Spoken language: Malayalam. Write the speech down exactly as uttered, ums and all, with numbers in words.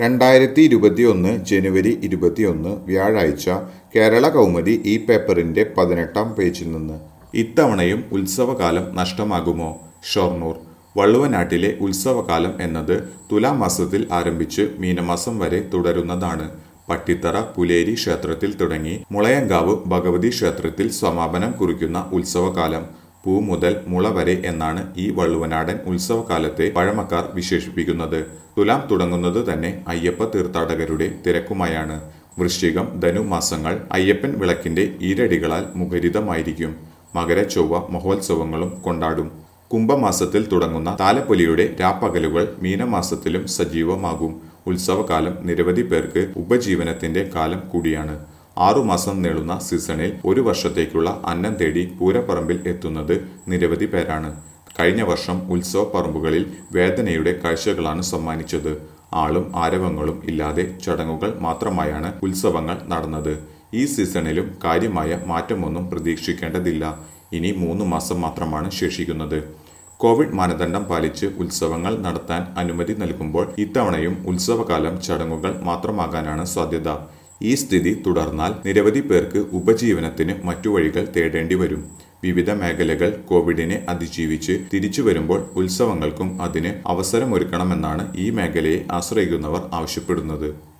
രണ്ടായിരത്തി ഇരുപത്തിയൊന്ന് ജനുവരി ഇരുപത്തിയൊന്ന് വ്യാഴാഴ്ച കേരള കൗമുദി ഈ പേപ്പറിന്റെ പതിനെട്ടാം പേജിൽ നിന്ന് ഇത്തവണയും ഉത്സവകാലം നഷ്ടമാകുമോ? ഷൊർണൂർ വള്ളുവനാട്ടിലെ ഉത്സവകാലം എന്നത് തുലാമാസത്തിൽ ആരംഭിച്ച് മീനമാസം വരെ തുടരുന്നതാണ്. പട്ടിത്തറ പുലേരി ക്ഷേത്രത്തിൽ തുടങ്ങി മുളയങ്കാവ് ഭഗവതി ക്ഷേത്രത്തിൽ സമാപനം കുറിക്കുന്ന ഉത്സവകാലം പൂ മുതൽ മുള വരെ എന്നാണ് ഈ വള്ളുവനാടൻ ഉത്സവകാലത്തെ പഴമക്കാർ വിശേഷിപ്പിക്കുന്നത്. തുലാം തുടങ്ങുന്നത് തന്നെ അയ്യപ്പ തീർത്ഥാടകരുടെ തിരക്കുമായാണ്. വൃശ്ചികം ധനു മാസങ്ങൾ അയ്യപ്പൻ വിളക്കിന്റെ ഈരടികളാൽ മുഖരിതമായിരിക്കും. മകരച്ചൊവ്വ മഹോത്സവങ്ങളും കൊണ്ടാടും. കുംഭമാസത്തിൽ തുടങ്ങുന്ന താലപ്പൊലിയുടെ രാപ്പകലുകൾ മീനമാസത്തിലും സജീവമാകും. ഉത്സവകാലം നിരവധി പേർക്ക് ഉപജീവനത്തിന്റെ കാലം കൂടിയാണ്. ആറുമാസം നീളുന്ന സീസണിൽ ഒരു വർഷത്തേക്കുള്ള അന്നം തേടി പൂരപ്പറമ്പിൽ എത്തുന്നത് നിരവധി പേരാണ്. കഴിഞ്ഞ വർഷം ഉത്സവ പറമ്പുകളിൽ വേദനയുടെ കാഴ്ചകളാണ് സമ്മാനിച്ചത്. ആളും ആരവങ്ങളും ഇല്ലാതെ ചടങ്ങുകൾ മാത്രമായാണ് ഉത്സവങ്ങൾ നടന്നത്. ഈ സീസണിലും കാര്യമായ മാറ്റമൊന്നും പ്രതീക്ഷിക്കേണ്ടതില്ല. ഇനി മൂന്ന് മാസം മാത്രമാണ് ശേഷിക്കുന്നത്. കോവിഡ് മാനദണ്ഡം പാലിച്ച് ഉത്സവങ്ങൾ നടത്താൻ അനുമതി നൽകുമ്പോൾ ഇത്തവണയും ഉത്സവകാലം ചടങ്ങുകൾ മാത്രമാകാനാണ് സാധ്യത. ഈ സ്ഥിതി തുടർന്നാൽ നിരവധി പേർക്ക് ഉപജീവനത്തിന് മറ്റു വഴികൾ തേടേണ്ടി വരും. വിവിധ മേഖലകൾ കോവിഡിനെ അതിജീവിച്ച് തിരിച്ചു വരുമ്പോൾ ഉത്സവങ്ങൾക്കും അതിന് അവസരമൊരുക്കണമെന്നാണ് ഈ മേഖലയെ ആശ്രയിക്കുന്നവർ ആവശ്യപ്പെടുന്നത്.